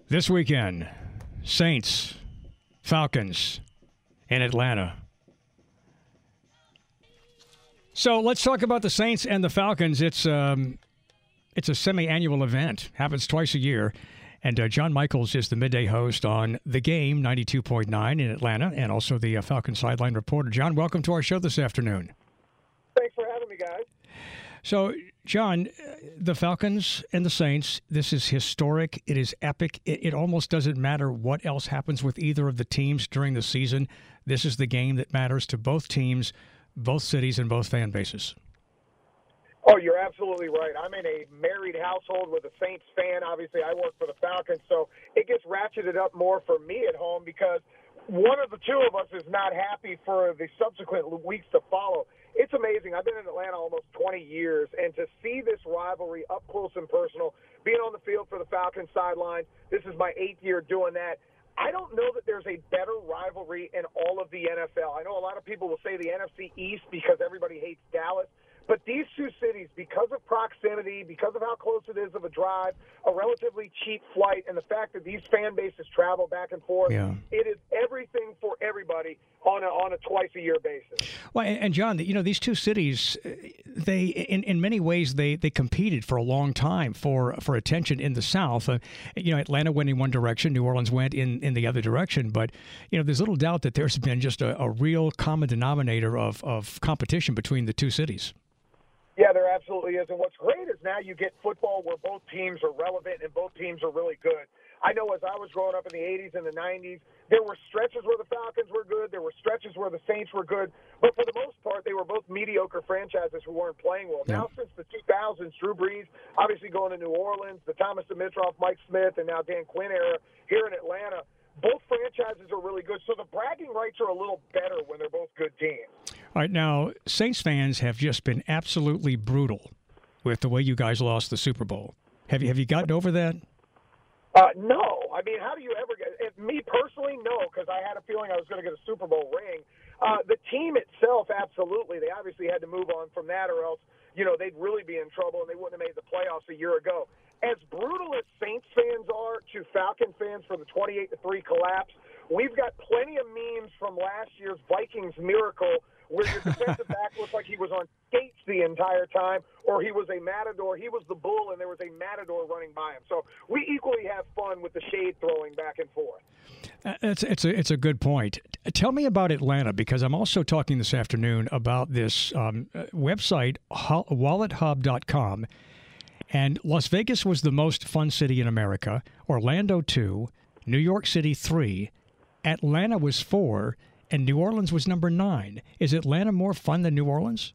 This weekend, Saints, Falcons in Atlanta. So let's talk about the Saints and the Falcons. It's a semi-annual event. Happens twice a year. And John Michaels is the midday host on The Game, 92.9 in Atlanta, and also the Falcon sideline reporter. John, welcome to our show this afternoon. Thanks for having me, guys. So, John, the Falcons and the Saints, this is historic. It is epic. It almost doesn't matter what else happens with either of the teams during the season. This is the game that matters to both teams, both cities, and both fan bases. Oh, you're absolutely right. I'm in a married household with a Saints fan. Obviously, I work for the Falcons, so it gets ratcheted up more for me at home because one of the two of us is not happy for the subsequent weeks to follow. It's amazing. I've been in Atlanta almost 20 years, and to see this rivalry up close and personal, being on the field for the Falcons sideline, this is my 8th year doing that. I don't know that there's a better rivalry in all of the NFL. I know a lot of people will say the NFC East because everybody hates Dallas. But these two cities, because of proximity, because of how close it is of a drive, a relatively cheap flight, and the fact that these fan bases travel back and forth, It is everything for everybody on a twice-a-year basis. Well, and John, these two cities, they in many ways they competed for a long time for attention in the South. Atlanta went in one direction, New Orleans went in the other direction. But there's little doubt that there's been just a real common denominator of competition between the two cities. Yeah, there absolutely is. And what's great is now you get football where both teams are relevant and both teams are really good. I know as I was growing up in the 80s and the 90s, there were stretches where the Falcons were good. There were stretches where the Saints were good. But for the most part, they were both mediocre franchises who weren't playing well. Yeah. Now, since the 2000s, Drew Brees obviously going to New Orleans, the Thomas Dimitroff, Mike Smith, and now Dan Quinn era here in Atlanta, both franchises are really good. So the bragging rights are a little better when they're both good teams. All right, now, Saints fans have just been absolutely brutal with the way you guys lost the Super Bowl. Have you gotten over that? No. I mean, how do you ever get – me personally, no, because I had a feeling I was going to get a Super Bowl ring. The team itself, absolutely. They obviously had to move on from that or else, they'd really be in trouble and they wouldn't have made the playoffs a year ago. As brutal as Saints fans are to Falcon fans for the 28-3 collapse, we've got plenty of memes from last year's Vikings miracle where your defensive back looked like he was on skates the entire time, or he was a matador. He was the bull, and there was a matador running by him. So we equally have fun with the shade throwing back and forth. It's a good point. Tell me about Atlanta, because I'm also talking this afternoon about this website, wallethub.com. And Las Vegas was the most fun city in America, Orlando 2, New York City 3, Atlanta was 4, and New Orleans was number 9. Is Atlanta more fun than New Orleans?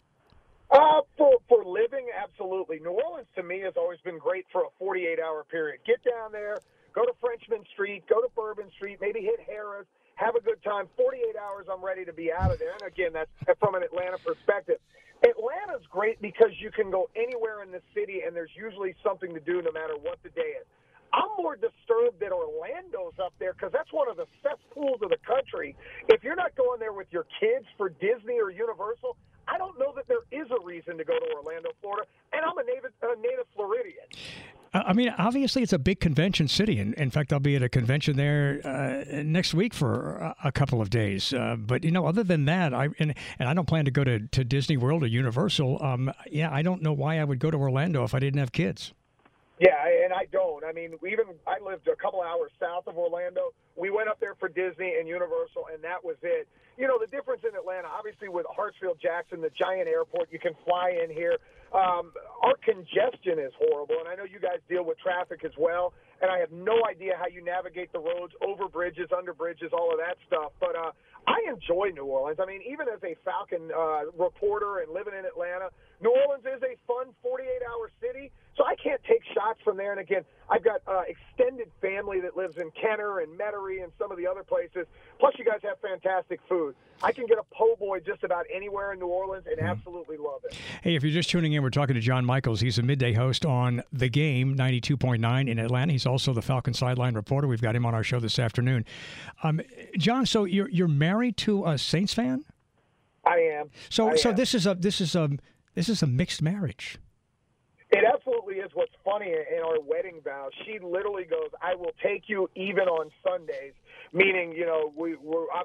For living, absolutely. New Orleans, to me, has always been great for a 48-hour period. Get down there, go to Frenchman Street, go to Bourbon Street, maybe hit Harris, have a good time. 48 hours, I'm ready to be out of there. And, again, that's from an Atlanta perspective. Atlanta's great because you can go anywhere in the city, and there's usually something to do no matter what the day is. I'm more disturbed that Orlando's up there because that's one of the cesspools of the country. If you're not going there with your kids for Disney or Universal, I don't know that there is a reason to go to Orlando, Florida, and I'm a native Floridian. I mean, obviously, it's a big convention city. In fact, I'll be at a convention there next week for a couple of days. But, other than that, I don't plan to go to Disney World or Universal. I don't know why I would go to Orlando if I didn't have kids. Yeah, and I don't. I mean, I lived a couple hours south of Orlando. We went up there for Disney and Universal, and that was it. The difference in Atlanta, obviously with Hartsfield-Jackson, the giant airport, you can fly in here. Our congestion is horrible, and I know you guys deal with traffic as well, and I have no idea how you navigate the roads, over bridges, under bridges, all of that stuff. But I enjoy New Orleans. I mean, even as a Falcon reporter and living in Atlanta, New Orleans is a fun 48-hour city, so I can't take shots from there. And, again, I've got extended family that lives in Kenner and Metairie and some of the other places. Plus, you guys have fantastic food. I can get a po' boy just about anywhere in New Orleans and absolutely love it. Hey, if you're just tuning in, we're talking to John Michaels. He's a midday host on The Game, 92.9 in Atlanta. He's also the Falcon sideline reporter. We've got him on our show this afternoon. John, so you're married to a Saints fan? I am. So this is a mixed marriage. It absolutely is. is what's funny in our wedding vows. She literally goes, "I will take you even on Sundays," meaning, you know, we're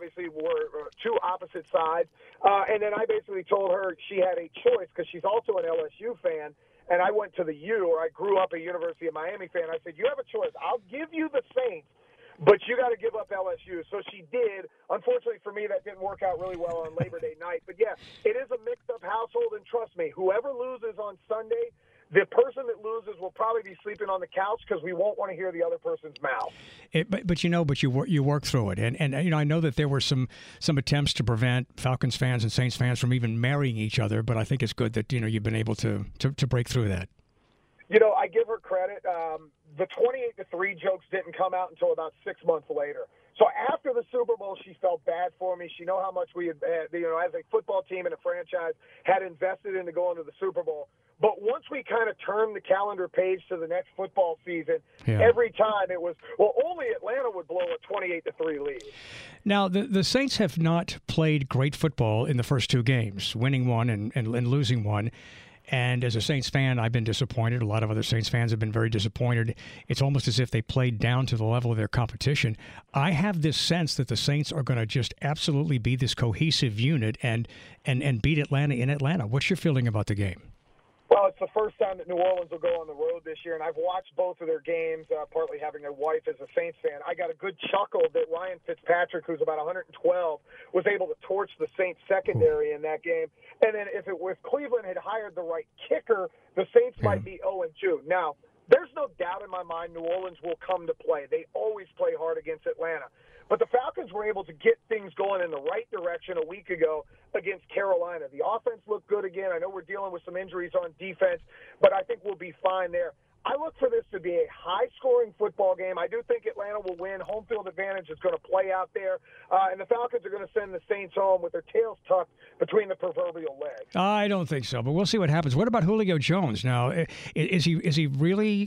two opposite sides. And then I basically told her she had a choice because she's also an LSU fan. And I went to the U, or I grew up a University of Miami fan. I said, "You have a choice. I'll give you the Saints, but you got to give up LSU." So she did. Unfortunately for me, that didn't work out really well on Labor Day night. But, yeah, it is a mixed-up household, and trust me, whoever loses on Sunday, the person that loses will probably be sleeping on the couch because we won't want to hear the other person's mouth. But you work through it, and you know, I know that there were some attempts to prevent Falcons fans and Saints fans from even marrying each other. But I think it's good that, you know, you've been able to break through that. You know, I give her credit. The 28-3 jokes didn't come out until about 6 months later. So after the Super Bowl, she felt bad for me. She know how much we had, you know, as a football team and a franchise, had invested into going to the Super Bowl. But once we kind of turned the calendar page to the next football season, every time it was, well, only Atlanta would blow a 28-3 lead. Now, the Saints have not played great football in the first two games, winning one and losing one. And as a Saints fan, I've been disappointed. A lot of other Saints fans have been very disappointed. It's almost as if they played down to the level of their competition. I have this sense that the Saints are going to just absolutely be this cohesive unit and beat Atlanta in Atlanta. What's your feeling about the game? Well, it's the first time that New Orleans will go on the road this year, and I've watched both of their games, partly having a wife as a Saints fan. I got a good chuckle that Ryan Fitzpatrick, who's about 112, was able to torch the Saints secondary in that game. And then if Cleveland had hired the right kicker, the Saints might be 0-2. Now, there's no doubt in my mind New Orleans will come to play. They always play hard against Atlanta. But the Falcons were able to get things going in the right direction a week ago against Carolina. The offense looked good again. I know we're dealing with some injuries on defense, but I think we'll be fine there. I look for this to be a high-scoring football game. I do think Atlanta will win. Home field advantage is going to play out there, and the Falcons are going to send the Saints home with their tails tucked between the proverbial legs. I don't think so, but we'll see what happens. What about Julio Jones? Now, is he really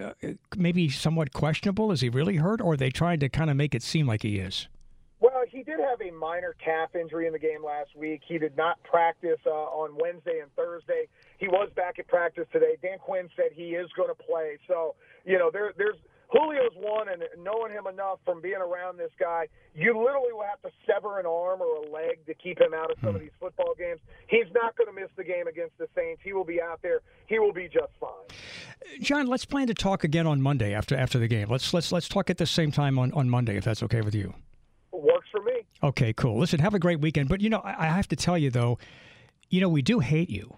maybe somewhat questionable? Is he really hurt, or are they trying to kind of make it seem like he is? Well, he did have a minor calf injury in the game last week. He did not practice on Wednesday and Thursday. He was back at practice today. Dan Quinn said he is going to play. So, you know, there's Julio's one, and knowing him enough from being around this guy, you literally will have to sever an arm or a leg to keep him out of some of these football games. He's not going to miss the game against the Saints. He will be out there. He will be just fine. John, let's plan to talk again on Monday after the game. Let's talk at the same time on Monday, if that's okay with you. Works for me. Okay, cool. Listen, have a great weekend. But, you know, I have to tell you, though, you know, we do hate you.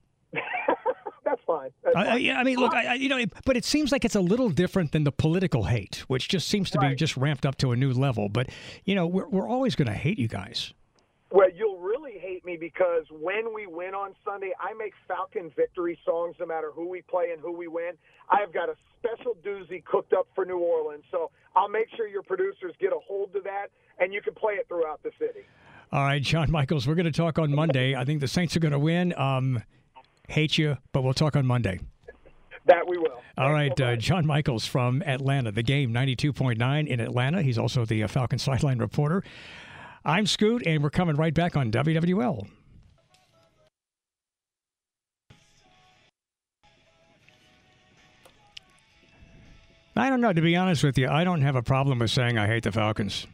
That's fine. I mean, look, you know, but it seems like it's a little different than the political hate, which just seems to be just ramped up to a new level. But, you know, we're always going to hate you guys. Well, you'll really hate me because when we win on Sunday, I make Falcon victory songs no matter who we play and who we win. I've got a special doozy cooked up for New Orleans, so I'll make sure your producers get a hold of that, and you can play it throughout the city. All right, John Michaels, we're going to talk on Monday. I think the Saints are going to win. Hate you, but we'll talk on Monday. That we will. All right, John Michaels from Atlanta, the game 92.9 in Atlanta. He's also the Falcon sideline reporter. I'm Scoot, and we're coming right back on WWL. I don't know, to be honest with you, I don't have a problem with saying I hate the Falcons.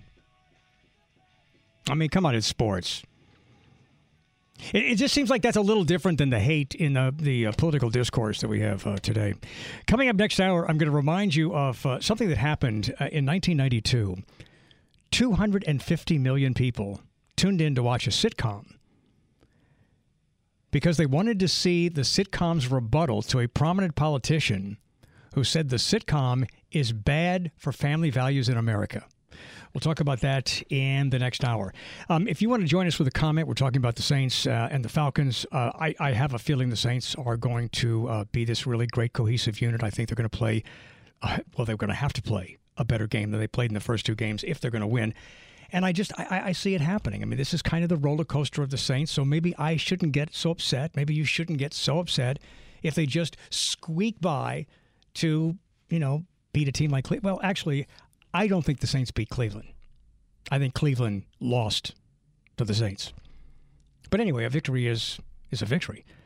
I mean, come on, it's sports. It just seems like that's a little different than the hate in the political discourse that we have today. Coming up next hour, I'm going to remind you of something that happened in 1992. 250 million people tuned in to watch a sitcom because they wanted to see the sitcom's rebuttal to a prominent politician who said the sitcom is bad for family values in America. We'll talk about that in the next hour. If you want to join us with a comment, we're talking about the Saints and the Falcons. I have a feeling the Saints are going to be this really great cohesive unit. I think they're going to play, they're going to have to play a better game than they played in the first two games if they're going to win. And I see it happening. I mean, this is kind of the roller coaster of the Saints, so maybe I shouldn't get so upset. Maybe you shouldn't get so upset if they just squeak by to, you know, beat a team like Cleveland. Well, actually, I don't think the Saints beat Cleveland. I think Cleveland lost to the Saints. But anyway, a victory is a victory.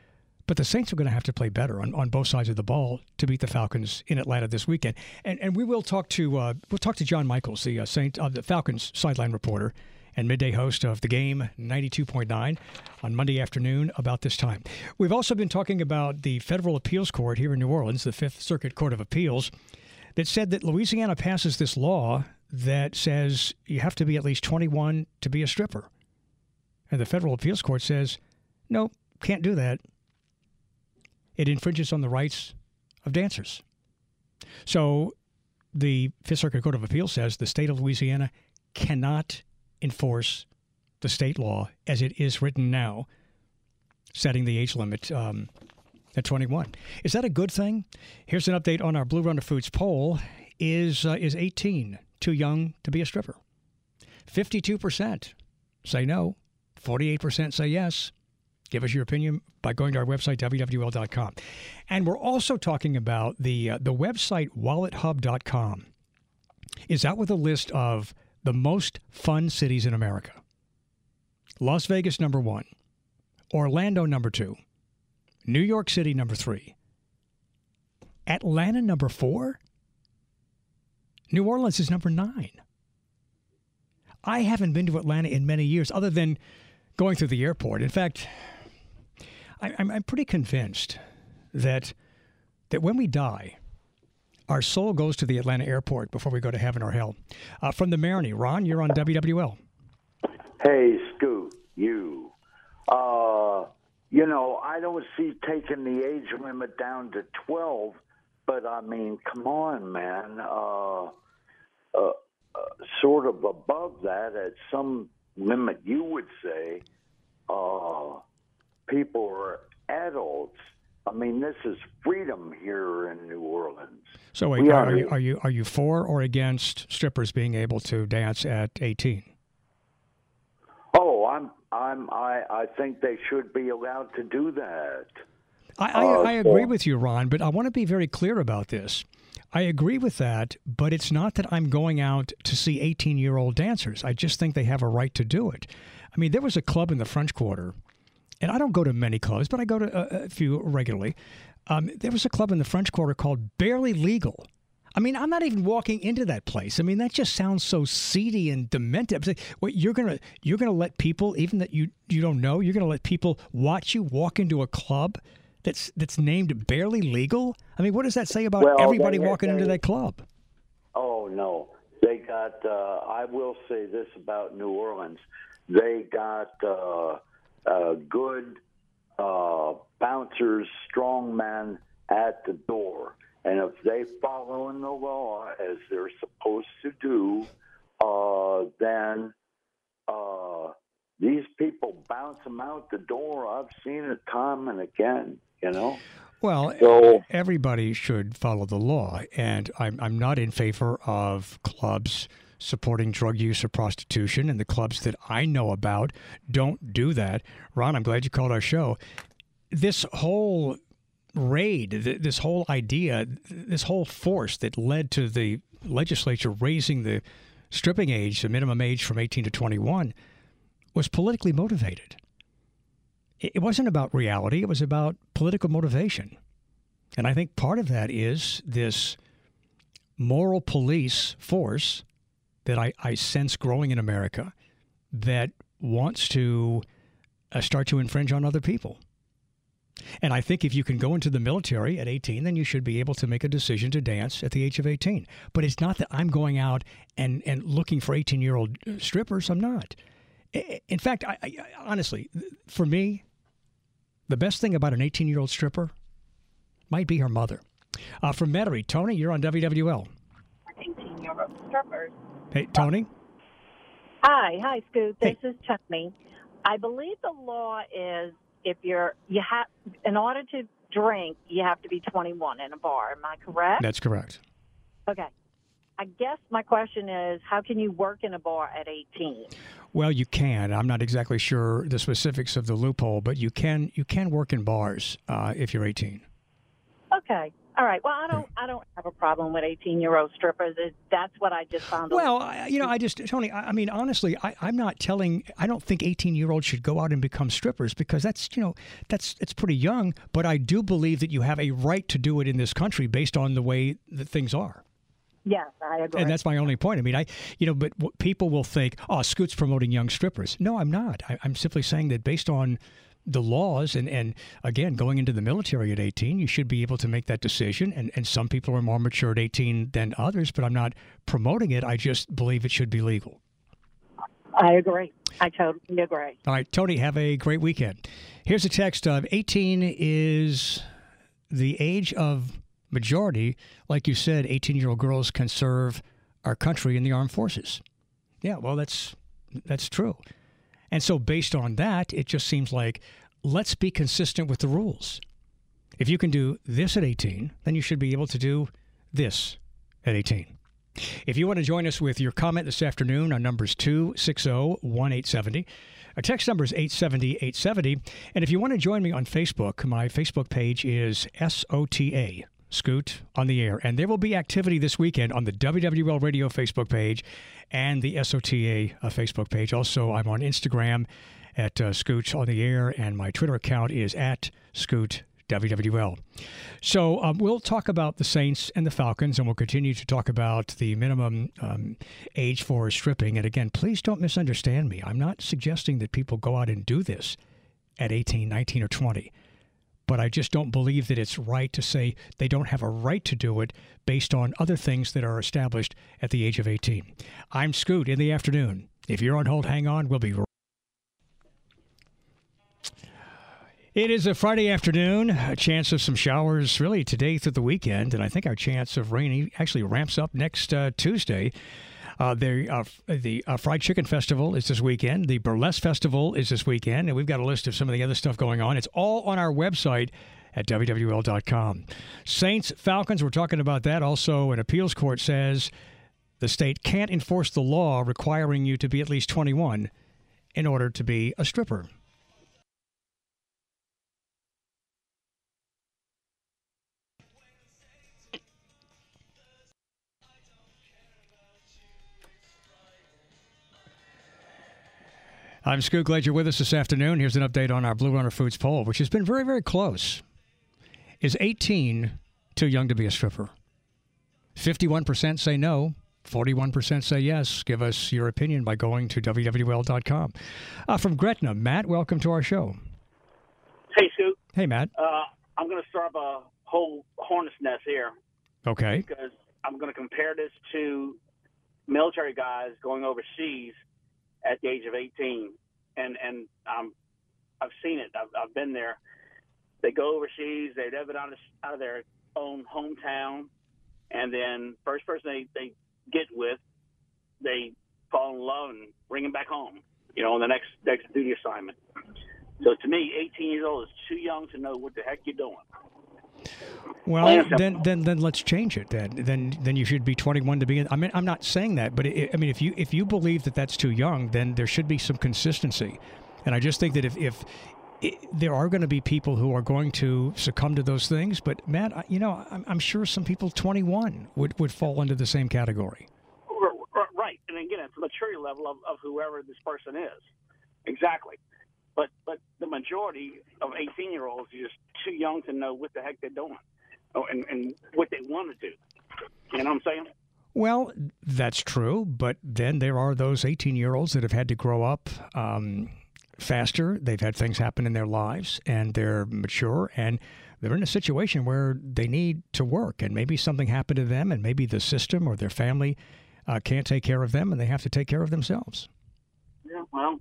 But the Saints are going to have to play better on both sides of the ball to beat the Falcons in Atlanta this weekend. And we will talk to John Michaels, the the Falcons sideline reporter and midday host of The Game 92.9 on Monday afternoon about this time. We've also been talking about the Federal Appeals Court here in New Orleans, the Fifth Circuit Court of Appeals, that said that Louisiana passes this law that says you have to be at least 21 to be a stripper. And the Federal Appeals Court says, no, can't do that. It infringes on the rights of dancers. So the Fifth Circuit Court of Appeals says the state of Louisiana cannot enforce the state law as it is written now, setting the age limit at 21. Is that a good thing? Here's an update on our Blue Runner Foods poll. Is 18 too young to be a stripper? 52% say no. 48% say yes. Give us your opinion by going to our website, WWL.com. And we're also talking about the website, WalletHub.com. Is out with a list of the most fun cities in America. Las Vegas, number 1. Orlando, number 2. New York City, number 3. Atlanta, number 4. New Orleans is number 9. I haven't been to Atlanta in many years, other than going through the airport. In fact, I'm pretty convinced that when we die, our soul goes to the Atlanta airport before we go to heaven or hell. From the Marigny, Ron, you're on WWL. Hey, Scoot, you. I don't see taking the age limit down to 12, but I mean, come on, man. Sort of above that, at some limit, you would say, people are adults. I mean, this is freedom here in New Orleans. So wait, are you for or against strippers being able to dance at 18? Oh, I think they should be allowed to do that. I agree with you, Ron, but I want to be very clear about this. I agree with that, but it's not that I'm going out to see 18-year-old dancers. I just think they have a right to do it. I mean, there was a club in the French Quarter, and I don't go to many clubs, but I go to a few regularly. There was a club in the French Quarter called Barely Legal. I mean, I'm not even walking into that place. I mean, that just sounds so seedy and demented. Like, what, you're gonna let people, even that you don't know, you're gonna let people watch you walk into a club that's named Barely Legal? I mean, what does that say about everybody walking into that club? Oh, no. They got, I will say this about New Orleans. They got good bouncers, strongmen at the door. And if they follow in the law as they're supposed to do, then these people bounce them out the door. I've seen it time and again, Well, everybody should follow the law, and I'm not in favor of clubs supporting drug use or prostitution, and the clubs that I know about don't do that. Ron, I'm glad you called our show. This whole raid, this whole idea, this whole force that led to the legislature raising the stripping age, the minimum age from 18 to 21, was politically motivated. It wasn't about reality. It was about political motivation. And I think part of that is this moral police force that I sense growing in America that wants to start to infringe on other people. And I think if you can go into the military at 18, then you should be able to make a decision to dance at the age of 18. But it's not that I'm going out and looking for 18-year-old strippers. I'm not. In fact, I honestly, for me, the best thing about an 18-year-old stripper might be her mother. From Metairie, Tony, you're on WWL. 18-year-old strippers. Hey, Tony? Hi, Scoot. This is Tony. I believe the law is in order to drink, you have to be 21 in a bar. Am I correct? That's correct. Okay. I guess my question is, how can you work in a bar at 18? Well, you can. I'm not exactly sure the specifics of the loophole, but you can work in bars if you're 18. Okay. All right. Well, I don't have a problem with 18-year-old strippers. That's what I just found. Well, Tony, I mean, honestly, I'm not telling. I don't think 18-year-olds should go out and become strippers because it's pretty young. But I do believe that you have a right to do it in this country based on the way that things are. Yes, I agree. And that's my only point. I mean, but people will think, oh, Scoot's promoting young strippers. No, I'm not. I'm simply saying that based on the laws and again, going into the military at 18, you should be able to make that decision. And some people are more mature at 18 than others, but I'm not promoting it. I just believe it should be legal. I agree. I totally agree. All right, Tony, have a great weekend. Here's a text of 18 is the age of majority. Like you said, 18-year-old girls can serve our country in the armed forces. Yeah, well, that's true. And so based on that, it just seems like let's be consistent with the rules. If you can do this at 18, then you should be able to do this at 18. If you want to join us with your comment this afternoon, our number is 260-1870. Our text number is 870-870. And if you want to join me on Facebook, my Facebook page is SOTA. Scoot on the Air. And there will be activity this weekend on the WWL Radio Facebook page and the SOTA Facebook page. Also, I'm on Instagram at Scoot on the Air, and my Twitter account is at Scoot WWL. So we'll talk about the Saints and the Falcons, and we'll continue to talk about the minimum age for stripping. And again, please don't misunderstand me. I'm not suggesting that people go out and do this at 18, 19, or 20. But I just don't believe that it's right to say they don't have a right to do it based on other things that are established at the age of 18. I'm Scoot in the afternoon. If you're on hold, hang on. We'll be right. It is a Friday afternoon, a chance of some showers really today through the weekend, and I think our chance of rain actually ramps up next Tuesday. The Fried Chicken Festival is this weekend. The Burlesque Festival is this weekend. And we've got a list of some of the other stuff going on. It's all on our website at WWL.com. Saints, Falcons, we're talking about that. Also, an appeals court says the state can't enforce the law requiring you to be at least 21 in order to be a stripper. I'm Scoot. Glad you're with us this afternoon. Here's an update on our Blue Runner Foods poll, which has been very, very close. Is 18 too young to be a stripper? 51% say no. 41% say yes. Give us your opinion by going to WWL.com. From Gretna, Matt, welcome to our show. Hey, Scoot. Hey, Matt. I'm going to start up a whole hornet's nest here. Okay. Because I'm going to compare this to military guys going overseas at the age of 18, and I've seen it. I've been there. They go overseas. They live it out of their own hometown, and then first person they get with, they fall in love and bring them back home. On the next duty assignment. So to me, 18 years old is too young to know what the heck you're doing. Well, then let's change it. Then you should be 21 to be. I mean, I'm not saying that, but if you believe that that's too young, then there should be some consistency. And I just think that if there are going to be people who are going to succumb to those things, but Matt, I'm sure some people 21 would fall into the same category. Right, and again, it's the maturity level of whoever this person is. Exactly. But the majority of 18-year-olds are just too young to know what the heck they're doing and what they want to do. You know what I'm saying? Well, that's true. But then there are those 18-year-olds that have had to grow up faster. They've had things happen in their lives, and they're mature, and they're in a situation where they need to work. And maybe something happened to them, and maybe the system or their family can't take care of them, and they have to take care of themselves. Yeah, well.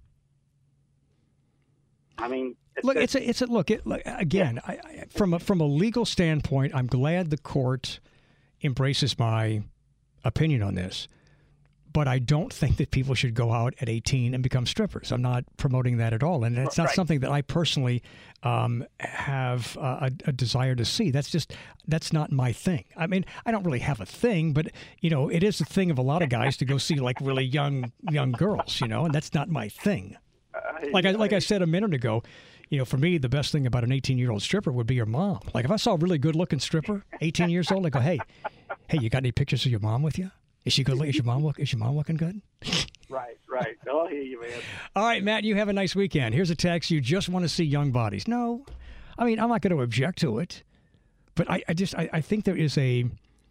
I mean, again. From a legal standpoint, I'm glad the court embraces my opinion on this, but I don't think that people should go out at 18 and become strippers. I'm not promoting that at all, and it's not something that I personally have a desire to see. That's not my thing. I mean, I don't really have a thing, but it is the thing of a lot of guys to go see like really young girls, and that's not my thing. Like I said a minute ago, for me, the best thing about an 18-year-old stripper would be your mom. Like if I saw a really good-looking stripper, 18 years old, I go, hey, you got any pictures of your mom with you? Is she good? Is your mom looking good? Right. I'll hear you, man. All right, Matt, you have a nice weekend. Here's a text. You just want to see young bodies. No, I mean, I'm not going to object to it, but I think there's a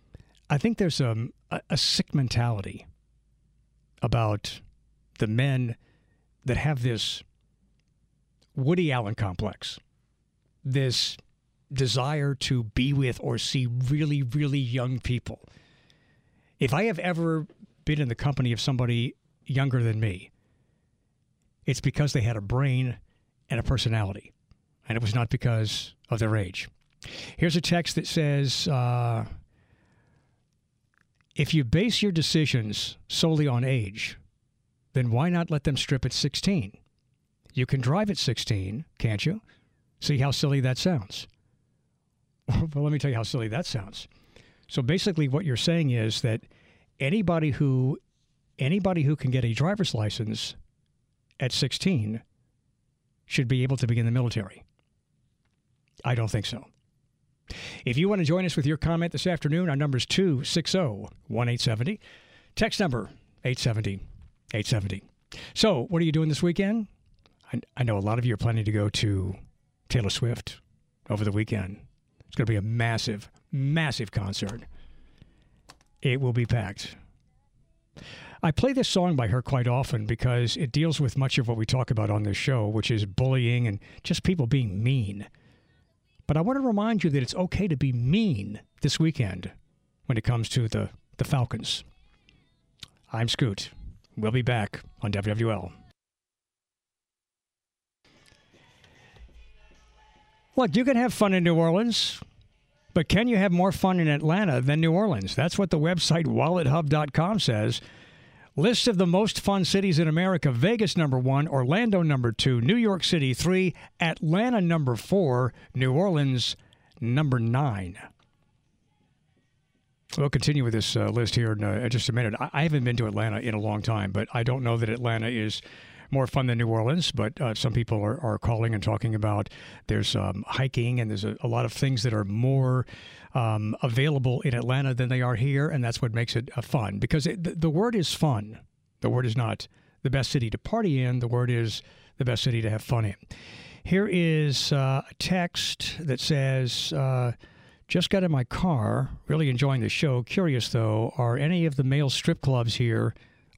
sick mentality about the men that have this Woody Allen complex, this desire to be with or see really, really young people. If I have ever been in the company of somebody younger than me, it's because they had a brain and a personality, and it was not because of their age. Here's a text that says, if you base your decisions solely on age, then why not let them strip at 16? You can drive at 16, can't you? See how silly that sounds? Well, let me tell you how silly that sounds. So basically what you're saying is that anybody who can get a driver's license at 16 should be able to begin the military. I don't think so. If you want to join us with your comment this afternoon, our number is 260-1870. Text number 870-870. So what are you doing this weekend? I know a lot of you are planning to go to Taylor Swift over the weekend. It's going to be a massive, massive concert. It will be packed. I play this song by her quite often because it deals with much of what we talk about on this show, which is bullying and just people being mean. But I want to remind you that it's okay to be mean this weekend when it comes to the Falcons. I'm Scoot. We'll be back on WWL. Look, you can have fun in New Orleans, but can you have more fun in Atlanta than New Orleans? That's what the website WalletHub.com says. List of the most fun cities in America: Vegas number 1, Orlando number 2, New York City 3, Atlanta number 4, New Orleans number 9. We'll continue with this list here in just a minute. I haven't been to Atlanta in a long time, but I don't know that Atlanta is more fun than New Orleans, but some people are calling and talking about there's hiking and there's a lot of things that are more available in Atlanta than they are here, and that's what makes it fun. Because the word is fun. The word is not the best city to party in. The word is the best city to have fun in. Here is a text that says, just got in my car, really enjoying the show. Curious, though, are there any male strip clubs here?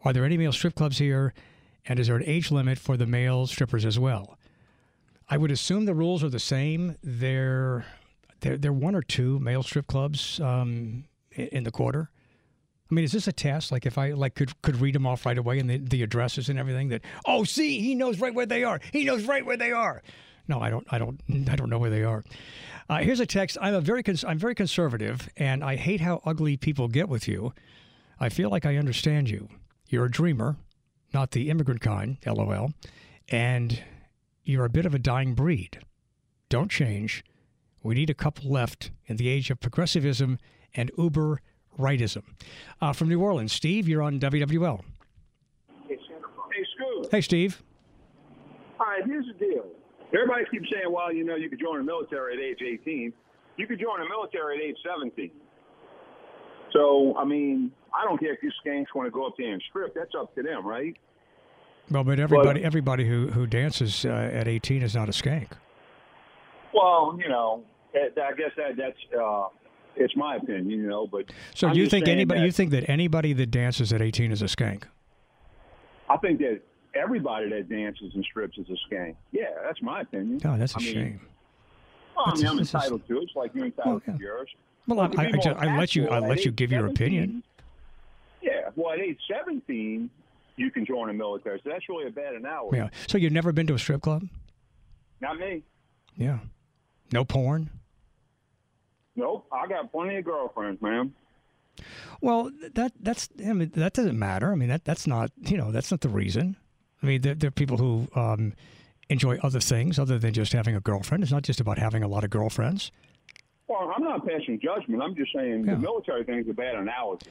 And is there an age limit for the male strippers as well? I would assume the rules are the same. There are 1 or 2 male strip clubs in the quarter. I mean, is this a test? Like if I could read them off right away and the addresses and everything that, oh, see, he knows right where they are. He knows right where they are. No, I don't know where they are. Here's a text. I'm very conservative, and I hate how ugly people get with you. I feel like I understand you. You're a dreamer, not the immigrant kind, LOL, and you're a bit of a dying breed. Don't change. We need a couple left in the age of progressivism and uber-rightism. From New Orleans, Steve, you're on WWL. Hey, Scoot. Hey, Steve. All right, here's the deal. Everybody keeps saying, well, you could join the military at age 18. You could join the military at age 17. So, I mean, I don't care if you skanks want to go up there and strip. That's up to them, right? Well, but everybody who dances at 18 is not a skank. Well, I guess that's it's my opinion, But so you think that anybody that dances at 18 is a skank? I think that everybody that dances and strips is a skank. Yeah, that's my opinion. Oh, that's a shame. Well, I'm entitled to it. It's like you're entitled to yours. Well, I let you give your opinion. Yeah. Well, at age 17, you can join the military. So that's really a bad analogy. Yeah. So you've never been to a strip club? Not me. Yeah. No porn? Nope. I got plenty of girlfriends, man. Well, that doesn't matter. I mean, that's not the reason. I mean, there are people who enjoy other things other than just having a girlfriend. It's not just about having a lot of girlfriends. Well, I'm not passing judgment. I'm just saying the military thing is a bad analogy.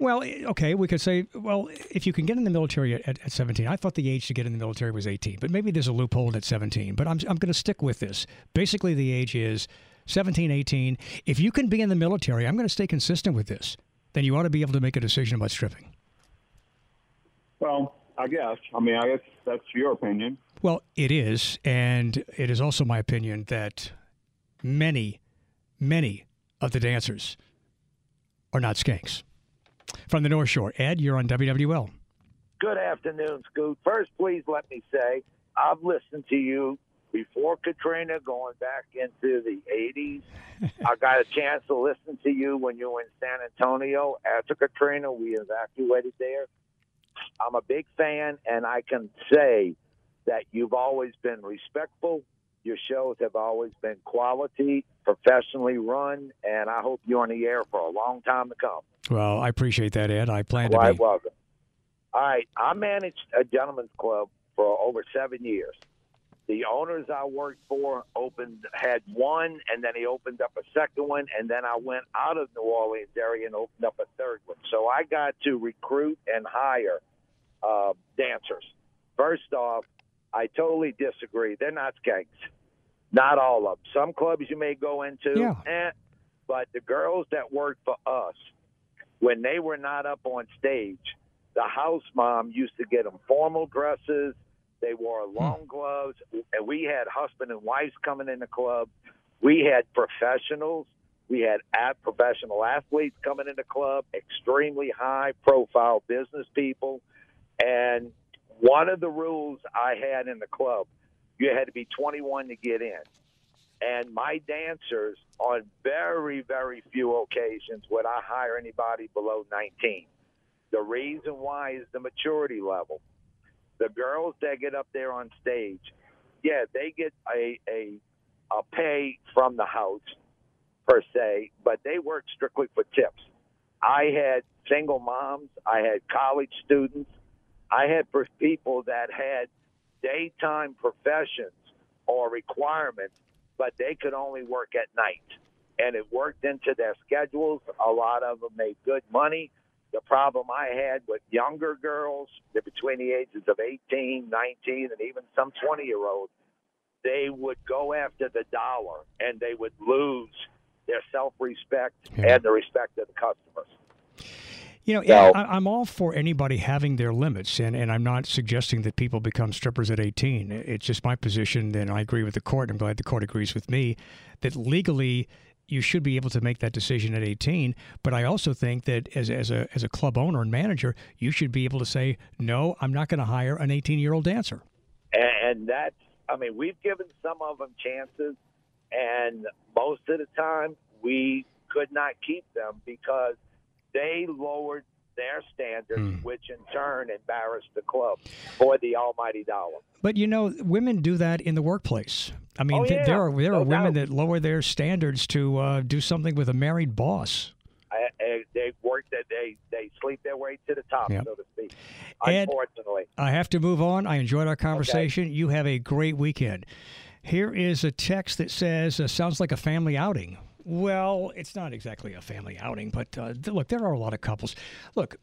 Well, okay, we could say, well, if you can get in the military at 17, I thought the age to get in the military was 18, but maybe there's a loophole at 17. But I'm going to stick with this. Basically, the age is 17, 18. If you can be in the military, I'm going to stay consistent with this. Then you ought to be able to make a decision about stripping. Well, I guess that's your opinion. Well, it is, and it is also my opinion that many of the dancers are not skanks. From the North Shore, Ed, you're on WWL. Good afternoon, Scoot. First, please let me say I've listened to you before Katrina, going back into the 80s. I got a chance to listen to you when you were in San Antonio. After Katrina, we evacuated there. I'm a big fan, and I can say that you've always been respectful. Your shows have always been quality, professionally run, and I hope you're on the air for a long time to come. Well, I appreciate that, Ed. I plan to be. Quite welcome. All right, I managed a gentleman's club for over 7 years. The owners I worked for had one, and then he opened up a second one, and then I went out of New Orleans area and opened up a third one. So I got to recruit and hire dancers. First off, I totally disagree. They're not skanks. Not all of them. Some clubs you may go into, but the girls that work for us, when they were not up on stage, the house mom used to get them formal dresses. They wore long gloves, and we had husband and wives coming in the club. We had professionals. We had professional athletes coming in the club, extremely high-profile business people. And one of the rules I had in the club, you had to be 21 to get in. And my dancers, on very, very few occasions would I hire anybody below 19. The reason why is the maturity level. The girls that get up there on stage, they get a pay from the house, per se, but they work strictly for tips. I had single moms. I had college students. I had people that had daytime professions or requirements, but they could only work at night. And it worked into their schedules. A lot of them made good money. The problem I had with younger girls, they're between the ages of 18, 19, and even some 20-year-olds, they would go after the dollar, and they would lose their self-respect and the respect of the customers. You know, I'm all for anybody having their limits, and I'm not suggesting that people become strippers at 18. It's just my position, and I agree with the court. I'm glad the court agrees with me, that legally you should be able to make that decision at 18. But I also think that as a club owner and manager, you should be able to say, no, I'm not going to hire an 18-year-old dancer. And that's, we've given some of them chances, and most of the time we could not keep them because they lowered their standards, which in turn embarrassed the club for the almighty dollar. But, women do that in the workplace. There are women that lower their standards to do something with a married boss. They work that they sleep their way to the top, so to speak. Ed, unfortunately. I have to move on. I enjoyed our conversation. Okay. You have a great weekend. Here is a text that says, sounds like a family outing. Well, it's not exactly a family outing, but look, there are a lot of couples. Look,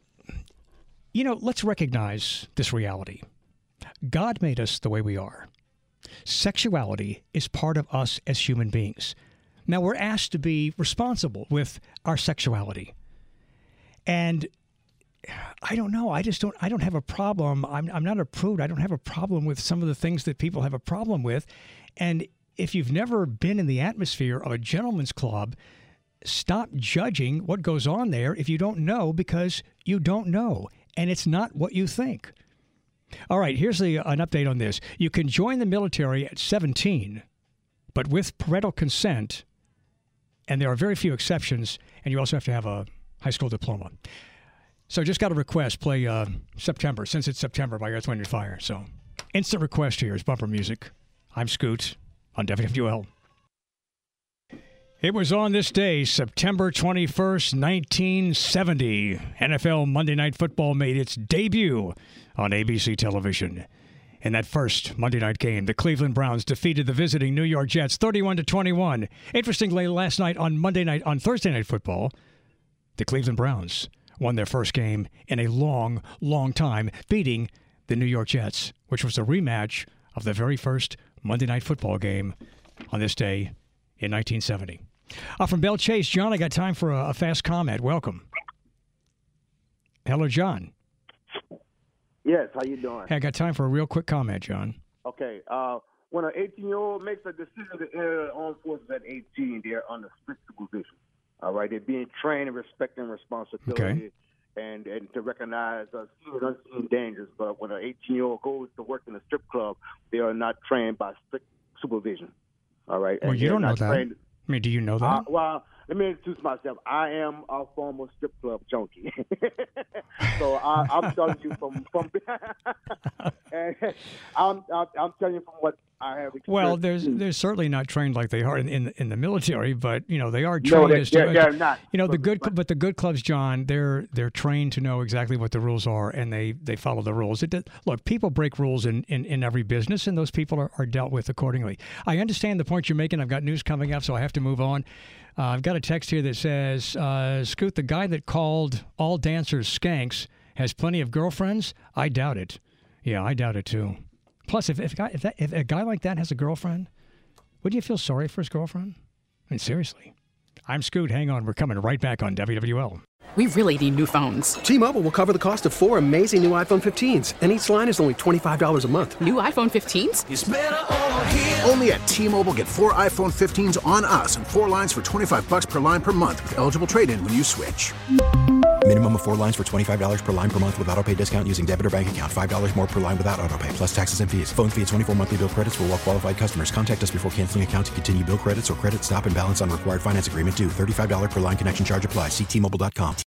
let's recognize this reality. God made us the way we are. Sexuality is part of us as human beings. Now, we're asked to be responsible with our sexuality. And I don't know. I don't have a problem. I'm not a prude. I don't have a problem with some of the things that people have a problem with. And if you've never been in the atmosphere of a gentleman's club, stop judging what goes on there if you don't know, because you don't know, and it's not what you think. All right, here's an update on this. You can join the military at 17, but with parental consent, and there are very few exceptions, and you also have to have a high school diploma. So just got a request, play September, Since It's September by Earth, Wind & Fire. So instant request here is bumper music. I'm Scoot on WWL. It was on this day, September 21st, 1970, NFL Monday Night Football made its debut on ABC television. In that first Monday night game, the Cleveland Browns defeated the visiting New York Jets 31-21. Interestingly, last night on Thursday Night Football, the Cleveland Browns won their first game in a long, long time, beating the New York Jets, which was a rematch of the very first Monday Night Football game on this day in 1970. From Bell Chase, John, I got time for a fast comment. Welcome. Hello, John. Yes, how you doing? Hey, I got time for a real quick comment, John. Okay. When an 18-year-old makes a decision to enter the armed forces at 18, they're under strict supervision. All right, they're being trained in respect and responsibility, and to recognize seen and unseen dangers. But when an 18-year-old goes to work in a strip club, they are not trained by strict supervision. All right. Well, and you don't know that. Trained, I mean, do you know that? Well, let me introduce myself. I am a former strip club junkie. So I'm telling you from and I'm telling you from what I have experienced. Well, they're certainly not trained like they are in the military, but they are trained. No, they're not. But the good clubs, John, they're trained to know exactly what the rules are, and they follow the rules. Look, people break rules in every business, and those people are dealt with accordingly. I understand the point you're making. I've got news coming up, so I have to move on. I've got a text here that says, Scoot, the guy that called all dancers skanks has plenty of girlfriends? I doubt it. Yeah, I doubt it too. Plus, if a guy like that has a girlfriend, wouldn't you feel sorry for his girlfriend? I mean, seriously. I'm Scoot. Hang on. We're coming right back on WWL. We really need new phones. T-Mobile will cover the cost of 4 amazing new iPhone 15s, and each line is only $25 a month. New iPhone 15s? It's better over here. Only at T-Mobile, get 4 iPhone 15s on us and 4 lines for $25 per line per month with eligible trade-in when you switch. Minimum of 4 lines for $25 per line per month with autopay discount using debit or bank account. $5 more per line without autopay, plus taxes and fees. Phone fee at 24 monthly bill credits for well-qualified customers. Contact us before canceling account to continue bill credits or credit stop and balance on required finance agreement due. $35 per line connection charge applies. See T-Mobile.com.